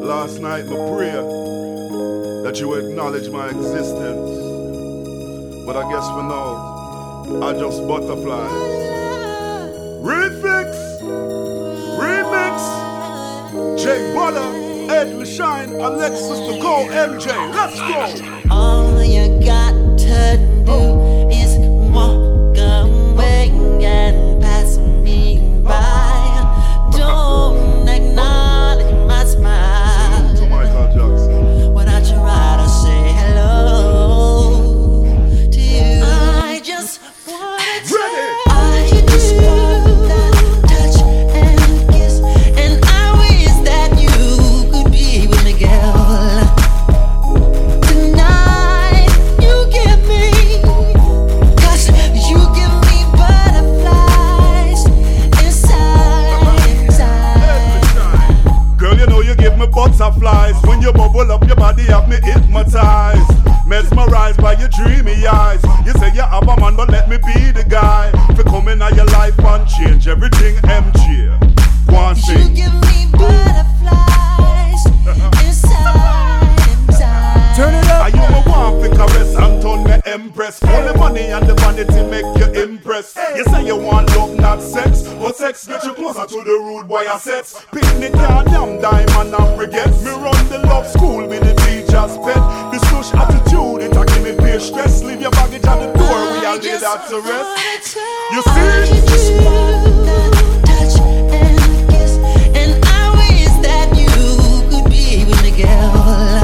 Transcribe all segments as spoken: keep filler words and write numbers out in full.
Last night, my prayer that you acknowledge my existence. But I guess for now, I just butterfly. Refix! Remix! Jay Butter, Ed Lashine, Alexis to go, M J, let's go! All you got to do is walk away and pass me by. Don't acknowledge my smile to Michael Jackson. when I try to say hello to you. I just wanna Ready. I just want that touch and kiss, and I wish that you could be with me, girl. Tonight you give me, 'cause you give me butterflies inside, inside. Girl, you know you give me butterflies. When you bubble up, your body have me hypnotized. Mesmerized by your dreamy eyes. You say you have a man, but let me be the guy. For coming out your life and change everything, M J. Go on, You sing. give me butterflies inside, inside. Turn it up. Are you my one for caress and turn me empress? For the money and the vanity make you impress. You say you want love, not sex, but sex get you closer to the rude boy assets. Picnic yard, damn diamond and regrets. Me run the love school with the teacher's pet. This push attitude, it a give me pay stress. Leave your baggage at the door, we are laid out to rest. You see? I just want that touch and kiss, and I wish that you could be with me, girl.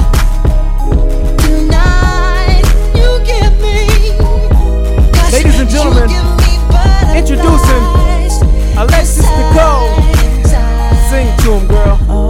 Tonight you give me, 'cause Ladies and gentlemen, you give me butterflies introducing Alexis Nicole. inside, inside. Sing to him, girl.